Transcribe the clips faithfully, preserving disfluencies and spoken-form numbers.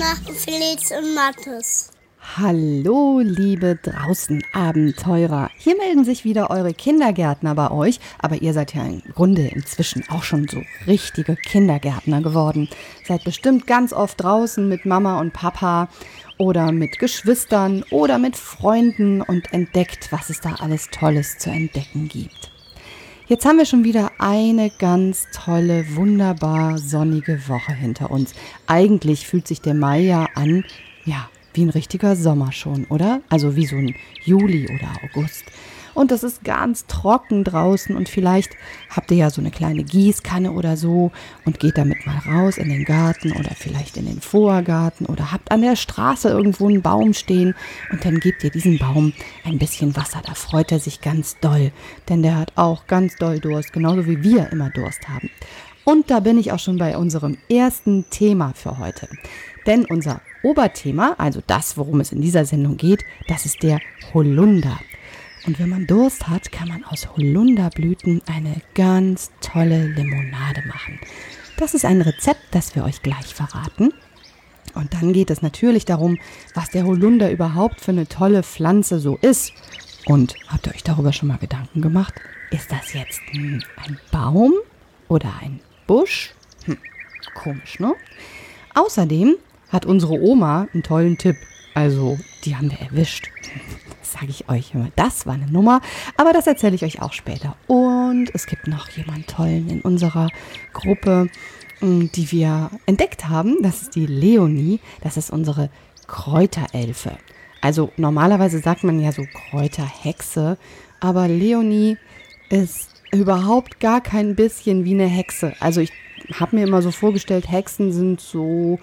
Anna, Felix und Mathis. Hallo, liebe Draußen-Abenteurer. Hier melden sich wieder eure Kindergärtner bei euch, aber ihr seid ja im Grunde inzwischen auch schon so richtige Kindergärtner geworden. Seid bestimmt ganz oft draußen mit Mama und Papa oder mit Geschwistern oder mit Freunden und entdeckt, was es da alles Tolles zu entdecken gibt. Jetzt haben wir schon wieder eine ganz tolle, wunderbar sonnige Woche hinter uns. Eigentlich fühlt sich der Mai ja an, ja, wie ein richtiger Sommer schon, oder? Also wie so ein Juli oder August. Und es ist ganz trocken draußen und vielleicht habt ihr ja so eine kleine Gießkanne oder so und geht damit mal raus in den Garten oder vielleicht in den Vorgarten oder habt an der Straße irgendwo einen Baum stehen und dann gebt ihr diesem Baum ein bisschen Wasser. Da freut er sich ganz doll, denn der hat auch ganz doll Durst, genauso wie wir immer Durst haben. Und da bin ich auch schon bei unserem ersten Thema für heute. Denn unser Oberthema, also das, worum es in dieser Sendung geht, das ist der Holunder. Und wenn man Durst hat, kann man aus Holunderblüten eine ganz tolle Limonade machen. Das ist ein Rezept, das wir euch gleich verraten. Und dann geht es natürlich darum, was der Holunder überhaupt für eine tolle Pflanze so ist. Und habt ihr euch darüber schon mal Gedanken gemacht? Ist das jetzt ein Baum oder ein Busch? Hm, komisch, ne? Außerdem hat unsere Oma einen tollen Tipp. Also, die haben wir erwischt. Das sage ich euch immer. Das war eine Nummer, aber das erzähle ich euch auch später. Und es gibt noch jemanden tollen in unserer Gruppe, die wir entdeckt haben. Das ist die Leonie. Das ist unsere Kräuterelfe. Also normalerweise sagt man ja so Kräuterhexe, aber Leonie ist überhaupt gar kein bisschen wie eine Hexe. Also ich habe mir immer so vorgestellt, Hexen sind so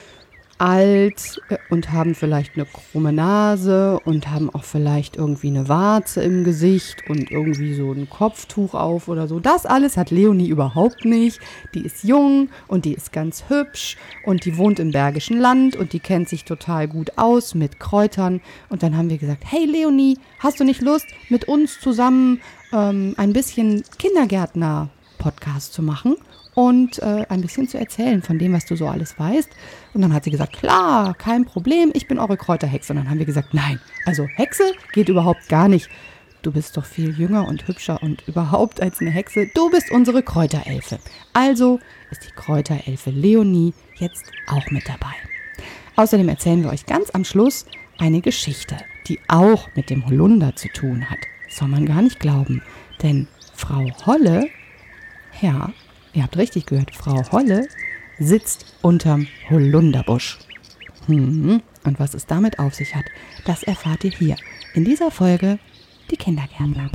alt und haben vielleicht eine krumme Nase und haben auch vielleicht irgendwie eine Warze im Gesicht und irgendwie so ein Kopftuch auf oder so. Das alles hat Leonie überhaupt nicht. Die ist jung und die ist ganz hübsch und die wohnt im Bergischen Land und die kennt sich total gut aus mit Kräutern. Und dann haben wir gesagt, hey Leonie, hast du nicht Lust, mit uns zusammen ähm, ein bisschen Kindergärtner-Podcast zu machen? Und äh, ein bisschen zu erzählen von dem, was du so alles weißt. Und dann hat sie gesagt, klar, kein Problem, ich bin eure Kräuterhexe. Und dann haben wir gesagt, nein, also Hexe geht überhaupt gar nicht. Du bist doch viel jünger und hübscher und überhaupt als eine Hexe. Du bist unsere Kräuterelfe. Also ist die Kräuterelfe Leonie jetzt auch mit dabei. Außerdem erzählen wir euch ganz am Schluss eine Geschichte, die auch mit dem Holunder zu tun hat. Das soll man gar nicht glauben, denn Frau Holle, ja, ihr habt richtig gehört, Frau Holle sitzt unterm Holunderbusch. Hm, und was es damit auf sich hat, das erfahrt ihr hier in dieser Folge Die Kindergärtner.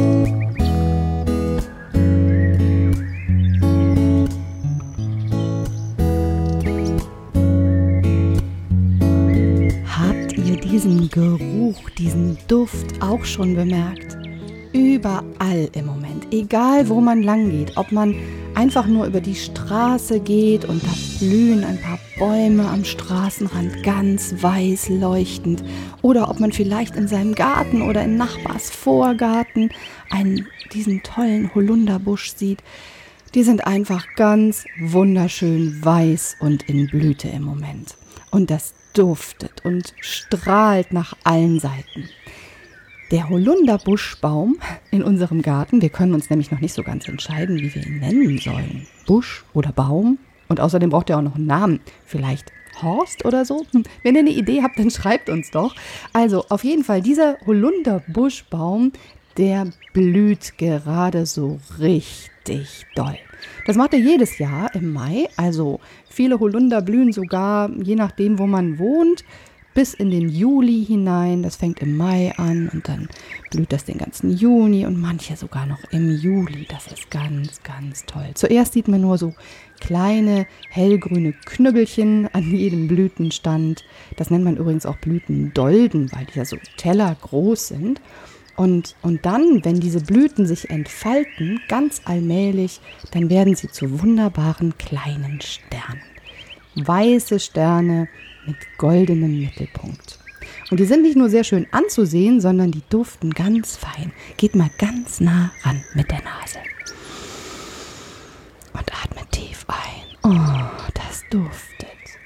Habt ihr diesen Geruch, diesen Duft auch schon bemerkt? Überall im Moment, egal wo man lang geht, ob man einfach nur über die Straße geht und da blühen ein paar Bäume am Straßenrand ganz weiß leuchtend oder ob man vielleicht in seinem Garten oder in Nachbars Vorgarten einen, diesen tollen Holunderbusch sieht. Die sind einfach ganz wunderschön weiß und in Blüte im Moment. Und das duftet und strahlt nach allen Seiten. Der Holunderbuschbaum in unserem Garten, wir können uns nämlich noch nicht so ganz entscheiden, wie wir ihn nennen sollen. Busch oder Baum. Und außerdem braucht er auch noch einen Namen. Vielleicht Horst oder so. Wenn ihr eine Idee habt, dann schreibt uns doch. Also auf jeden Fall, dieser Holunderbuschbaum, der blüht gerade so richtig doll. Das macht er jedes Jahr im Mai. Also viele Holunder blühen sogar, je nachdem, wo man wohnt, bis in den Juli hinein. Das fängt im Mai an und dann blüht das den ganzen Juni und manche sogar noch im Juli. Das ist ganz, ganz toll. Zuerst sieht man nur so kleine hellgrüne Knüppelchen an jedem Blütenstand. Das nennt man übrigens auch Blütendolden, weil die ja so tellergroß sind. Und, und dann, wenn diese Blüten sich entfalten, ganz allmählich, dann werden sie zu wunderbaren kleinen Sternen. Weiße Sterne mit goldenem Mittelpunkt. Und die sind nicht nur sehr schön anzusehen, sondern die duften ganz fein. Geht mal ganz nah ran mit der Nase. Und atmet tief ein. Oh, das duftet.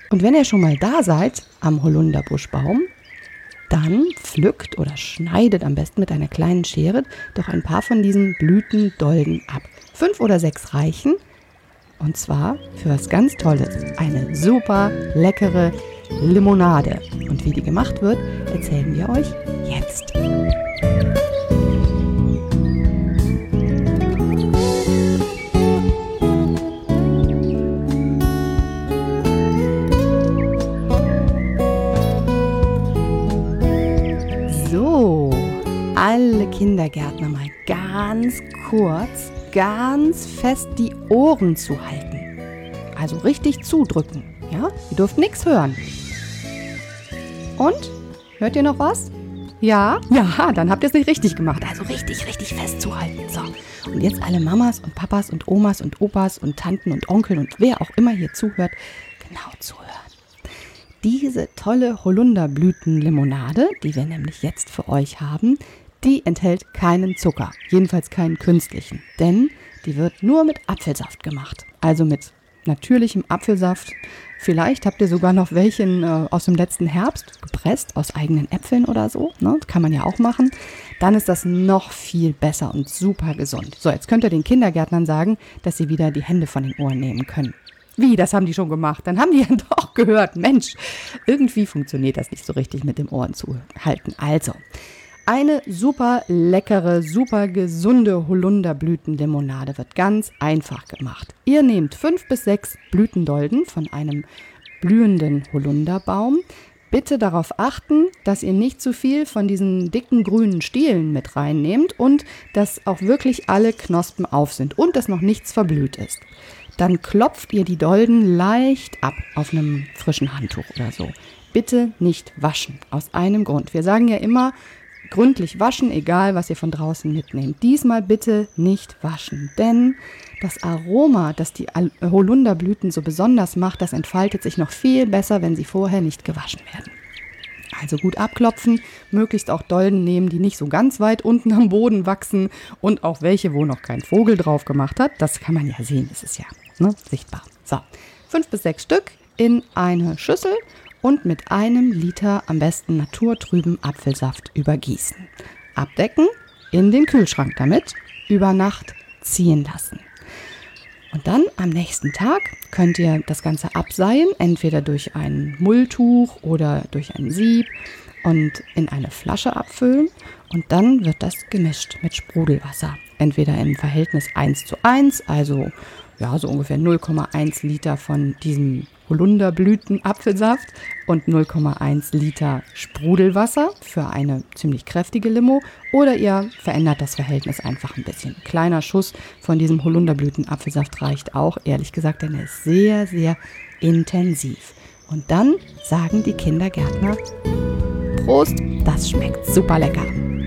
Und wenn ihr schon mal da seid am Holunderbuschbaum, dann pflückt oder schneidet am besten mit einer kleinen Schere doch ein paar von diesen Blütendolden ab. Fünf oder sechs reichen. Und zwar für was ganz Tolles. Eine super leckere Limonade. Und wie die gemacht wird, erzählen wir euch jetzt. So, alle Kindergärtner mal ganz kurz, ganz fest die Ohren zuhalten. Also richtig zudrücken, ja? Ihr dürft nichts hören. Und? Hört ihr noch was? Ja? Ja, dann habt ihr es nicht richtig gemacht. Also richtig, richtig fest zuhalten. So, und jetzt alle Mamas und Papas und Omas und Opas und Tanten und Onkeln und wer auch immer hier zuhört, genau zuhören. Diese tolle Holunderblütenlimonade, die wir nämlich jetzt für euch haben, die enthält keinen Zucker, jedenfalls keinen künstlichen, denn die wird nur mit Apfelsaft gemacht, also mit natürlichem Apfelsaft. Vielleicht habt ihr sogar noch welchen äh, aus dem letzten Herbst gepresst, aus eigenen Äpfeln oder so, ne? Das kann man ja auch machen. Dann ist das noch viel besser und super gesund. So, jetzt könnt ihr den Kindergärtnern sagen, dass sie wieder die Hände von den Ohren nehmen können. Wie, das haben die schon gemacht? Dann haben die ja doch gehört. Mensch, irgendwie funktioniert das nicht so richtig mit dem Ohren zu halten. Also, eine super leckere, super gesunde Holunderblütenlimonade wird ganz einfach gemacht. Ihr nehmt fünf bis sechs Blütendolden von einem blühenden Holunderbaum. Bitte darauf achten, dass ihr nicht zu viel von diesen dicken grünen Stielen mit reinnehmt und dass auch wirklich alle Knospen auf sind und dass noch nichts verblüht ist. Dann klopft ihr die Dolden leicht ab auf einem frischen Handtuch oder so. Bitte nicht waschen, aus einem Grund. Wir sagen ja immer, gründlich waschen, egal was ihr von draußen mitnehmt. Diesmal bitte nicht waschen, denn das Aroma, das die Holunderblüten so besonders macht, das entfaltet sich noch viel besser, wenn sie vorher nicht gewaschen werden. Also gut abklopfen, möglichst auch Dolden nehmen, die nicht so ganz weit unten am Boden wachsen und auch welche, wo noch kein Vogel drauf gemacht hat. Das kann man ja sehen, das ist ja ne, sichtbar. So, fünf bis sechs Stück in eine Schüssel und mit einem Liter am besten naturtrüben Apfelsaft übergießen. Abdecken, in den Kühlschrank damit, über Nacht ziehen lassen. Und dann am nächsten Tag könnt ihr das Ganze abseihen, entweder durch ein Mulltuch oder durch ein Sieb und in eine Flasche abfüllen. Und dann wird das gemischt mit Sprudelwasser. Entweder im Verhältnis eins zu eins, also ja, so ungefähr null Komma eins Liter von diesem Holunderblüten-Apfelsaft und null Komma eins Liter Sprudelwasser für eine ziemlich kräftige Limo. Oder ihr verändert das Verhältnis einfach ein bisschen. Ein kleiner Schuss von diesem Holunderblüten-Apfelsaft reicht auch, ehrlich gesagt, denn er ist sehr, sehr intensiv. Und dann sagen die Kindergärtner, Prost, das schmeckt super lecker.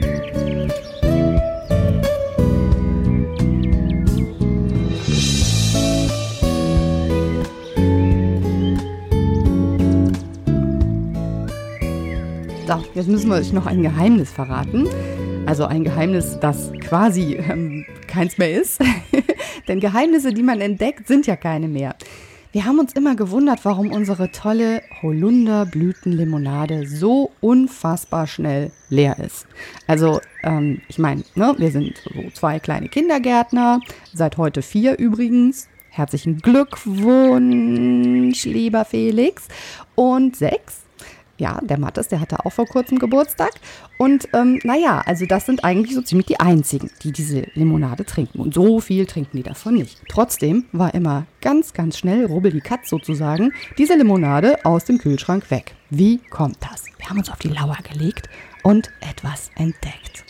So, jetzt müssen wir euch noch ein Geheimnis verraten. Also ein Geheimnis, das quasi ähm, keins mehr ist. Denn Geheimnisse, die man entdeckt, sind ja keine mehr. Wir haben uns immer gewundert, warum unsere tolle Holunderblütenlimonade so unfassbar schnell leer ist. Also, ähm, ich meine, ne, wir sind so zwei kleine Kindergärtner, seit heute vier übrigens. Herzlichen Glückwunsch, lieber Felix. Und sechs. Ja, der Mathis, der hatte auch vor kurzem Geburtstag. Und ähm, naja, also das sind eigentlich so ziemlich die einzigen, die diese Limonade trinken. Und so viel trinken die davon nicht. Trotzdem war immer ganz, ganz schnell, rubbel die Katz sozusagen, diese Limonade aus dem Kühlschrank weg. Wie kommt das? Wir haben uns auf die Lauer gelegt und etwas entdeckt.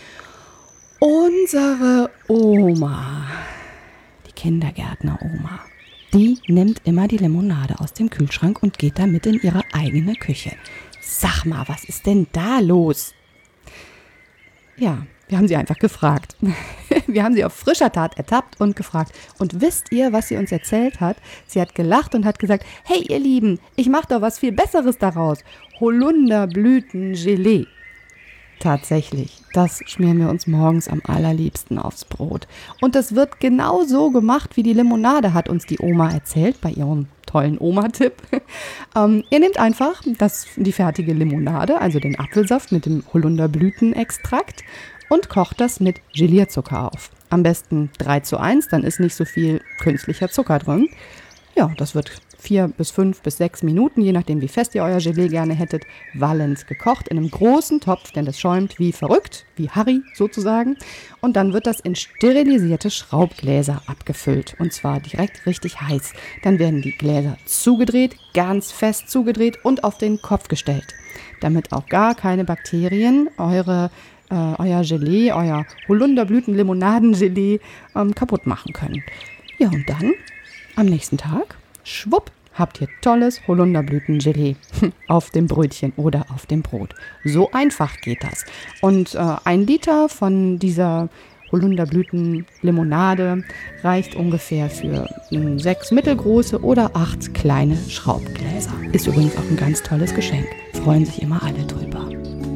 Unsere Oma, die Kindergärtner-Oma, die nimmt immer die Limonade aus dem Kühlschrank und geht damit in ihre eigene Küche. Sag mal, was ist denn da los? Ja, wir haben sie einfach gefragt. Wir haben sie auf frischer Tat ertappt und gefragt. Und wisst ihr, was sie uns erzählt hat? Sie hat gelacht und hat gesagt, hey ihr Lieben, ich mache doch was viel Besseres daraus. Holunderblütengelee. Tatsächlich, das schmieren wir uns morgens am allerliebsten aufs Brot. Und das wird genau so gemacht, wie die Limonade, hat uns die Oma erzählt bei ihrem tollen Oma-Tipp. ähm, ihr nehmt einfach das, die fertige Limonade, also den Apfelsaft mit dem Holunderblütenextrakt und kocht das mit Gelierzucker auf. Am besten drei zu eins, dann ist nicht so viel künstlicher Zucker drin. Ja, das wird vier bis fünf bis sechs Minuten, je nachdem wie fest ihr euer Gelee gerne hättet, wallend gekocht in einem großen Topf, denn das schäumt wie verrückt, wie Harry sozusagen. Und dann wird das in sterilisierte Schraubgläser abgefüllt und zwar direkt richtig heiß. Dann werden die Gläser zugedreht, ganz fest zugedreht und auf den Kopf gestellt, damit auch gar keine Bakterien eure, äh, euer Gelee, euer Holunderblüten-Limonaden-Gelee ähm, kaputt machen können. Ja, und dann am nächsten Tag, schwupp, habt ihr tolles Holunderblütengelee auf dem Brötchen oder auf dem Brot. So einfach geht das. Und äh, ein Liter von dieser Holunderblütenlimonade reicht ungefähr für äh, sechs mittelgroße oder acht kleine Schraubgläser. Ist übrigens auch ein ganz tolles Geschenk. Freuen sich immer alle drüber.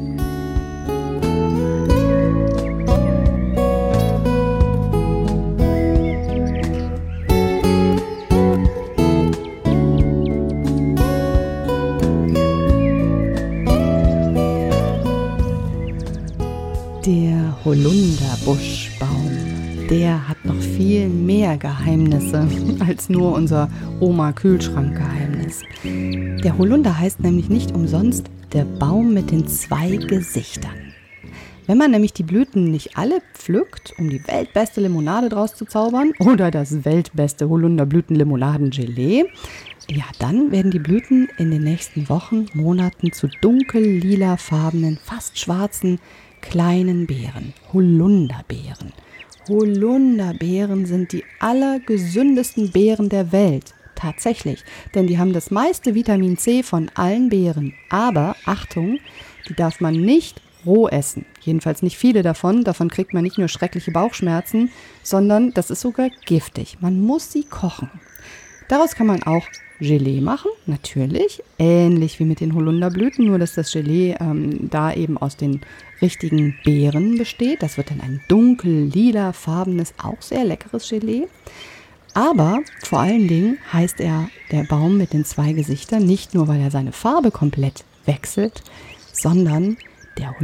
Der Holunderbuschbaum, der hat noch viel mehr Geheimnisse als nur unser Oma-Kühlschrank-Geheimnis. Der Holunder heißt nämlich nicht umsonst der Baum mit den zwei Gesichtern. Wenn man nämlich die Blüten nicht alle pflückt, um die weltbeste Limonade draus zu zaubern oder das weltbeste Holunderblüten-Limonaden-Gelee, ja, dann werden die Blüten in den nächsten Wochen, Monaten zu dunkel-lilafarbenen, fast schwarzen, kleinen Beeren, Holunderbeeren. Holunderbeeren sind die allergesündesten Beeren der Welt. Tatsächlich, denn die haben das meiste Vitamin C von allen Beeren. Aber, Achtung, die darf man nicht roh essen. Jedenfalls nicht viele davon. Davon kriegt man nicht nur schreckliche Bauchschmerzen, sondern das ist sogar giftig. Man muss sie kochen. Daraus kann man auch Gelee machen, natürlich, ähnlich wie mit den Holunderblüten, nur dass das Gelee ähm, da eben aus den richtigen Beeren besteht. Das wird dann ein dunkel-lila-farbenes, auch sehr leckeres Gelee. Aber vor allen Dingen heißt er der Baum mit den zwei Gesichtern, nicht nur, weil er seine Farbe komplett wechselt, sondern der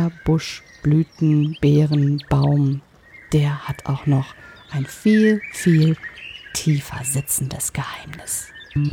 Holunderbuschblütenbeerenbaum, der hat auch noch ein viel, viel tiefer sitzendes Geheimnis.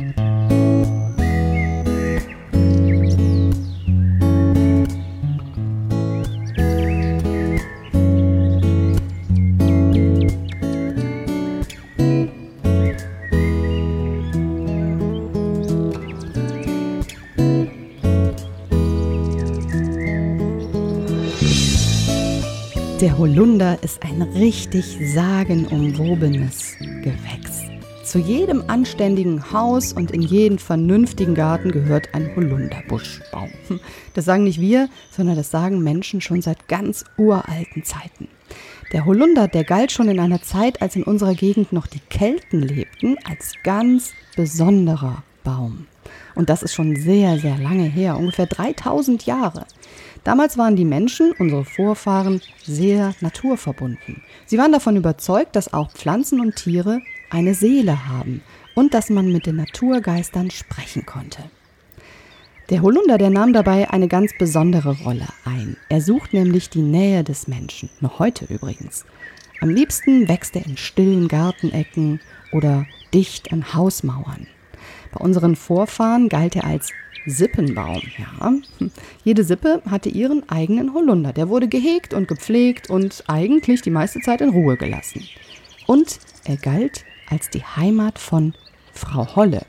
Der Holunder ist ein richtig sagenumwobenes Gewächs. Zu jedem anständigen Haus und in jeden vernünftigen Garten gehört ein Holunderbuschbaum. Das sagen nicht wir, sondern das sagen Menschen schon seit ganz uralten Zeiten. Der Holunder, der galt schon in einer Zeit, als in unserer Gegend noch die Kelten lebten, als ganz besonderer Baum. Und das ist schon sehr, sehr lange her, ungefähr dreitausend Jahre. Damals waren die Menschen, unsere Vorfahren, sehr naturverbunden. Sie waren davon überzeugt, dass auch Pflanzen und Tiere eine Seele haben und dass man mit den Naturgeistern sprechen konnte. Der Holunder, der nahm dabei eine ganz besondere Rolle ein. Er sucht nämlich die Nähe des Menschen, noch heute übrigens. Am liebsten wächst er in stillen Gartenecken oder dicht an Hausmauern. Bei unseren Vorfahren galt er als Sippenbaum. Ja. Jede Sippe hatte ihren eigenen Holunder. Der wurde gehegt und gepflegt und eigentlich die meiste Zeit in Ruhe gelassen. Und er galt als die Heimat von Frau Holle.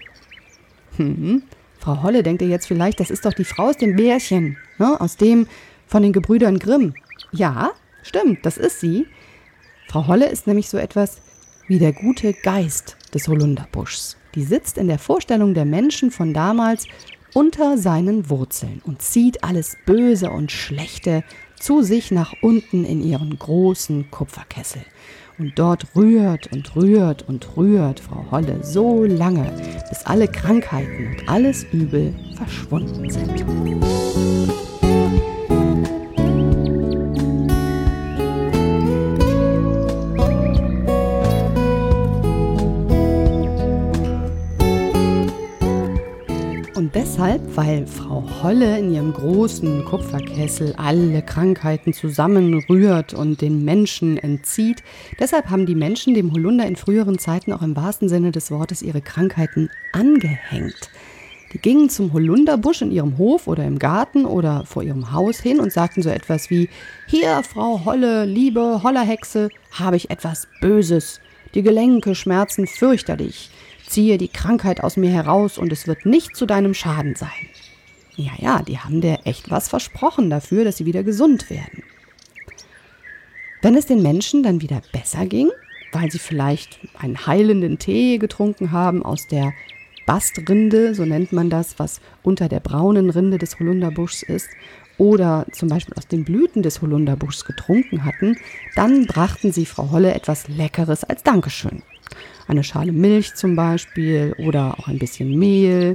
Hm, Frau Holle, denkt ihr jetzt vielleicht, das ist doch die Frau aus dem Märchen, ne? Aus dem von den Gebrüdern Grimm. Ja, stimmt, das ist sie. Frau Holle ist nämlich so etwas wie der gute Geist des Holunderbuschs. Die sitzt in der Vorstellung der Menschen von damals unter seinen Wurzeln und zieht alles Böse und Schlechte zu sich nach unten in ihren großen Kupferkessel. Und dort rührt und rührt und rührt Frau Holle so lange, bis alle Krankheiten und alles Übel verschwunden sind. deshalb, weil Frau Holle in ihrem großen Kupferkessel alle Krankheiten zusammenrührt und den Menschen entzieht. Deshalb haben die Menschen dem Holunder in früheren Zeiten auch im wahrsten Sinne des Wortes ihre Krankheiten angehängt. Die gingen zum Holunderbusch in ihrem Hof oder im Garten oder vor ihrem Haus hin und sagten so etwas wie: Hier, Frau Holle, liebe Hollerhexe, habe ich etwas Böses. Die Gelenke schmerzen fürchterlich. Ziehe die Krankheit aus mir heraus und es wird nicht zu deinem Schaden sein. Ja, ja, die haben dir echt was versprochen dafür, dass sie wieder gesund werden. Wenn es den Menschen dann wieder besser ging, weil sie vielleicht einen heilenden Tee getrunken haben aus der Bastrinde, so nennt man das, was unter der braunen Rinde des Holunderbuschs ist, oder zum Beispiel aus den Blüten des Holunderbuschs getrunken hatten, dann brachten sie Frau Holle etwas Leckeres als Dankeschön. Eine Schale Milch zum Beispiel oder auch ein bisschen Mehl.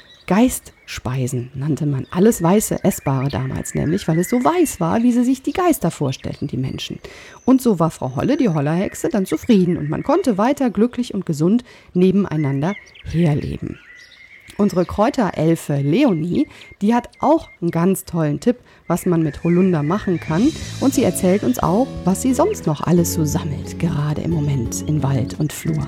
Geistspeisen nannte man alles weiße Essbare damals nämlich, weil es so weiß war, wie sie sich die Geister vorstellten, die Menschen. Und so war Frau Holle, die Hollerhexe, dann zufrieden und man konnte weiter glücklich und gesund nebeneinander herleben. Unsere Kräuterelfe Leonie, die hat auch einen ganz tollen Tipp, was man mit Holunder machen kann. Und sie erzählt uns auch, was sie sonst noch alles so sammelt, gerade im Moment in Wald und Flur.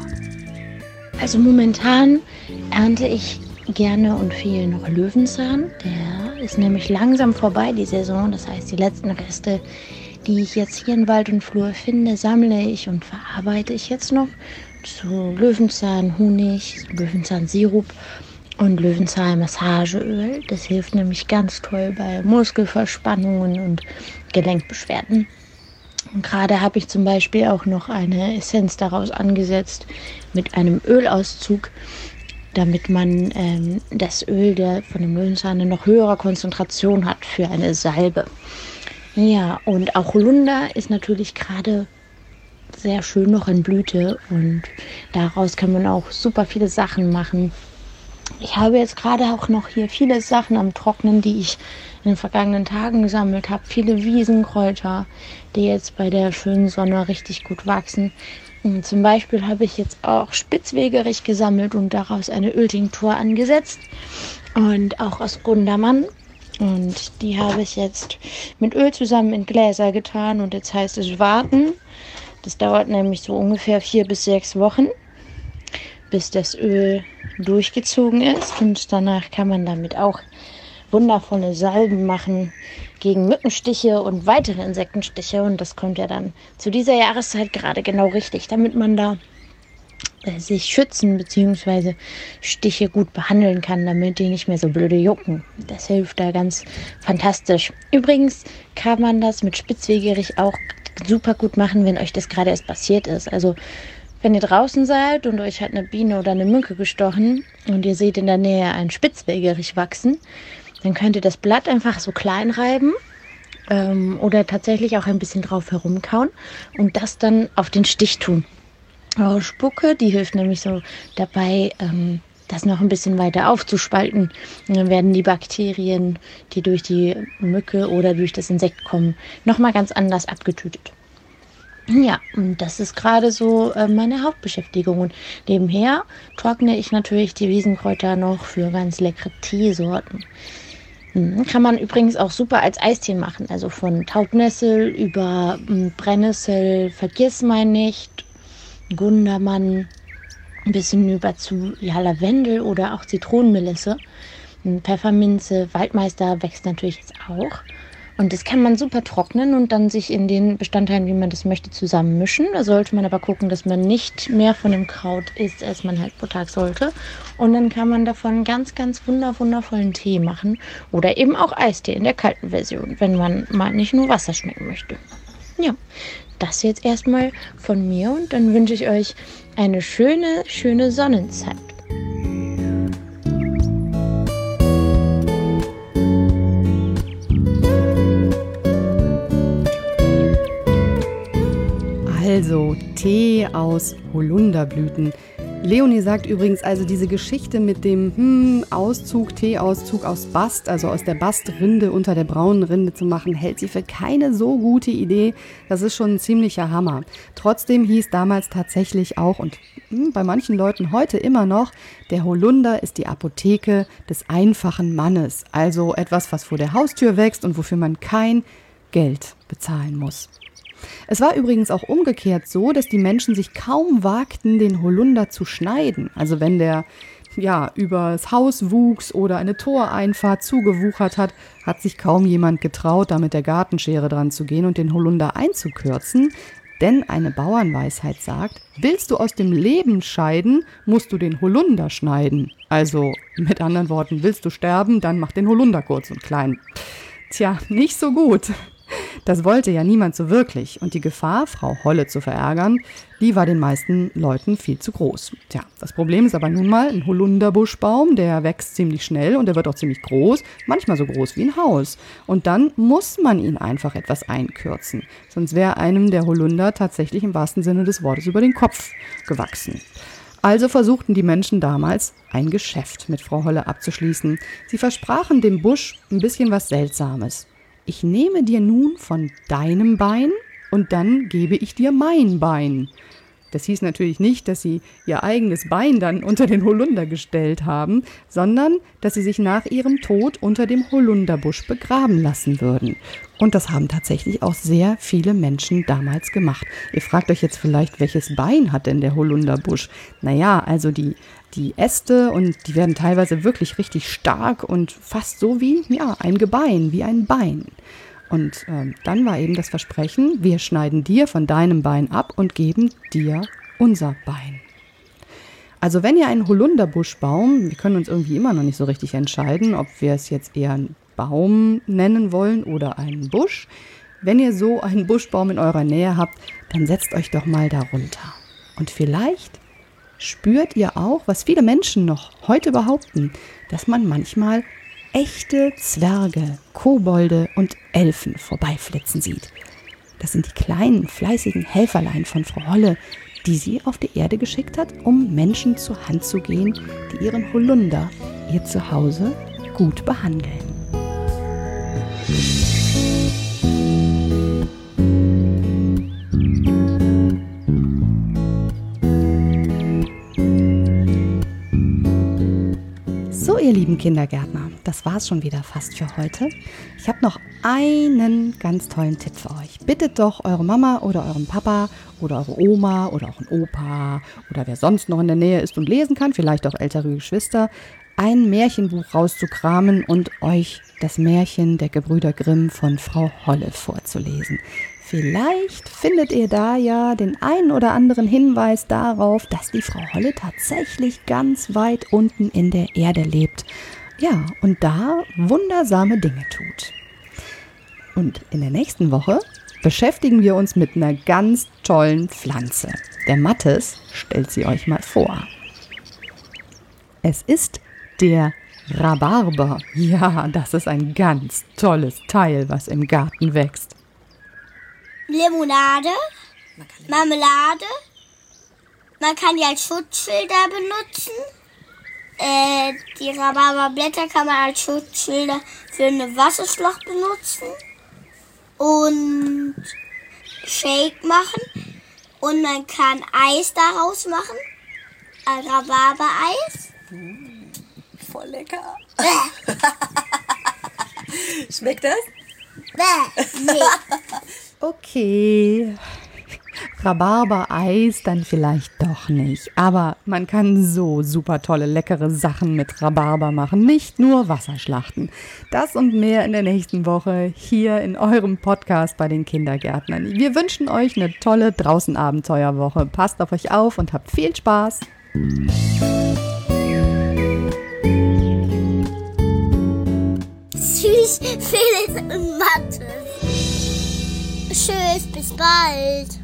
Also momentan ernte ich gerne und viel noch Löwenzahn. Der ist nämlich langsam vorbei, die Saison. Das heißt, die letzten Reste, die ich jetzt hier in Wald und Flur finde, sammle ich und verarbeite ich jetzt noch zu Löwenzahn, Honig, Löwenzahn-Sirup und Löwenzahn-Massageöl. Das hilft nämlich ganz toll bei Muskelverspannungen und Gelenkbeschwerden. Und gerade habe ich zum Beispiel auch noch eine Essenz daraus angesetzt mit einem Ölauszug, damit man ähm, das Öl der von dem Löwenzahn eine noch höhere Konzentration hat für eine Salbe. Ja, und auch Holunder ist natürlich gerade sehr schön noch in Blüte und daraus kann man auch super viele Sachen machen. Ich habe jetzt gerade auch noch hier viele Sachen am Trocknen, die ich in den vergangenen Tagen gesammelt habe. Viele Wiesenkräuter, die jetzt bei der schönen Sonne richtig gut wachsen. Und zum Beispiel habe ich jetzt auch Spitzwegerich gesammelt und daraus eine Öltinktur angesetzt. Und auch aus Gundermann. Und die habe ich jetzt mit Öl zusammen in Gläser getan. Und jetzt heißt es warten. Das dauert nämlich so ungefähr vier bis sechs Wochen, bis das Öl durchgezogen ist. Und danach kann man damit auch wundervolle Salben machen gegen Mückenstiche und weitere Insektenstiche. Und das kommt ja dann zu dieser Jahreszeit gerade genau richtig, damit man da äh, sich schützen bzw. Stiche gut behandeln kann, damit die nicht mehr so blöde jucken. Das hilft da ganz fantastisch. Übrigens kann man das mit Spitzwegerich auch super gut machen, wenn euch das gerade erst passiert ist. Also wenn ihr draußen seid und euch hat eine Biene oder eine Mücke gestochen und ihr seht in der Nähe einen Spitzwegerich wachsen, dann könnt ihr das Blatt einfach so klein reiben ähm, oder tatsächlich auch ein bisschen drauf herumkauen und das dann auf den Stich tun. Eure Spucke, die hilft nämlich so dabei, ähm, das noch ein bisschen weiter aufzuspalten. Und dann werden die Bakterien, die durch die Mücke oder durch das Insekt kommen, nochmal ganz anders abgetötet. Ja, und das ist gerade so äh, meine Hauptbeschäftigung. Und nebenher trockne ich natürlich die Wiesenkräuter noch für ganz leckere Teesorten. Hm, kann man übrigens auch super als Eistee machen. Also von Taubnessel über hm, Brennnessel, Vergissmeinnicht, Gundermann, ein bisschen über zu ja, Lavendel oder auch Zitronenmelisse. Pfefferminze, Waldmeister wächst natürlich jetzt auch. Und das kann man super trocknen und dann sich in den Bestandteilen, wie man das möchte, zusammenmischen. Da sollte man aber gucken, dass man nicht mehr von dem Kraut isst, als man halt pro Tag sollte. Und dann kann man davon ganz, ganz wunder, wundervollen Tee machen. Oder eben auch Eistee in der kalten Version, wenn man mal nicht nur Wasser schmecken möchte. Ja, das jetzt erstmal von mir und dann wünsche ich euch eine schöne, schöne Sonnenzeit. Also Tee aus Holunderblüten. Leonie sagt übrigens, also diese Geschichte mit dem hm, Auszug, Teeauszug aus Bast, also aus der Bastrinde unter der braunen Rinde zu machen, hält sie für keine so gute Idee. Das ist schon ein ziemlicher Hammer. Trotzdem hieß damals tatsächlich auch, und hm, bei manchen Leuten heute immer noch, der Holunder ist die Apotheke des einfachen Mannes. Also etwas, was vor der Haustür wächst und wofür man kein Geld bezahlen muss. Es war übrigens auch umgekehrt so, dass die Menschen sich kaum wagten, den Holunder zu schneiden. Also wenn der ja übers Haus wuchs oder eine Toreinfahrt zugewuchert hat, hat sich kaum jemand getraut, da mit der Gartenschere dran zu gehen und den Holunder einzukürzen. Denn eine Bauernweisheit sagt, willst du aus dem Leben scheiden, musst du den Holunder schneiden. Also mit anderen Worten, willst du sterben, dann mach den Holunder kurz und klein. Tja, nicht so gut. Das wollte ja niemand so wirklich und die Gefahr, Frau Holle zu verärgern, die war den meisten Leuten viel zu groß. Tja, das Problem ist aber nun mal, ein Holunderbuschbaum, der wächst ziemlich schnell und der wird auch ziemlich groß, manchmal so groß wie ein Haus. Und dann muss man ihn einfach etwas einkürzen, sonst wäre einem der Holunder tatsächlich im wahrsten Sinne des Wortes über den Kopf gewachsen. Also versuchten die Menschen damals, ein Geschäft mit Frau Holle abzuschließen. Sie versprachen dem Busch ein bisschen was Seltsames. Ich nehme dir nun von deinem Bein und dann gebe ich dir mein Bein. Das hieß natürlich nicht, dass sie ihr eigenes Bein dann unter den Holunder gestellt haben, sondern dass sie sich nach ihrem Tod unter dem Holunderbusch begraben lassen würden. Und das haben tatsächlich auch sehr viele Menschen damals gemacht. Ihr fragt euch jetzt vielleicht, welches Bein hat denn der Holunderbusch? Naja, also die, die Äste, und die werden teilweise wirklich richtig stark und fast so wie ja, ein Gebein, wie ein Bein. Und ähm, dann war eben das Versprechen, wir schneiden dir von deinem Bein ab und geben dir unser Bein. Also wenn ihr einen Holunderbuschbaum, wir können uns irgendwie immer noch nicht so richtig entscheiden, ob wir es jetzt eher einen Baum nennen wollen oder einen Busch. Wenn ihr so einen Buschbaum in eurer Nähe habt, dann setzt euch doch mal darunter. Und vielleicht spürt ihr auch, was viele Menschen noch heute behaupten, dass man manchmal echte Zwerge, Kobolde und Elfen vorbeiflitzen sieht. Das sind die kleinen, fleißigen Helferlein von Frau Holle, die sie auf die Erde geschickt hat, um Menschen zur Hand zu gehen, die ihren Holunder, ihr Zuhause, gut behandeln. So, ihr lieben Kindergärtner, das war's schon wieder fast für heute. Ich habe noch einen ganz tollen Tipp für euch. Bittet doch eure Mama oder euren Papa oder eure Oma oder auch einen Opa oder wer sonst noch in der Nähe ist und lesen kann, vielleicht auch ältere Geschwister, ein Märchenbuch rauszukramen und euch das Märchen der Gebrüder Grimm von Frau Holle vorzulesen. Vielleicht findet ihr da ja den einen oder anderen Hinweis darauf, dass die Frau Holle tatsächlich ganz weit unten in der Erde lebt. Ja, und da wundersame Dinge tut. Und in der nächsten Woche beschäftigen wir uns mit einer ganz tollen Pflanze. Der Mathis stellt sie euch mal vor. Es ist der Rhabarber. Ja, das ist ein ganz tolles Teil, was im Garten wächst. Limonade, Marmelade, man kann die als Schutzschilder benutzen. Äh, die Rhabarberblätter kann man als Schutzschilder für eine Wasserschlacht benutzen. Und Shake machen. Und man kann Eis daraus machen. Ein Rhabarbereis. Mm, voll lecker. Bäh. Schmeckt das? Bäh, nee. Okay, Rhabarbereis dann vielleicht doch nicht. Aber man kann so super tolle, leckere Sachen mit Rhabarber machen. Nicht nur Wasserschlachten. Das und mehr in der nächsten Woche hier in eurem Podcast bei den Kindergärtnern. Wir wünschen euch eine tolle Draußen-Abenteuerwoche. Passt auf euch auf und habt viel Spaß. Tschüss, Felix und Mathe. Tschüss, bis bald.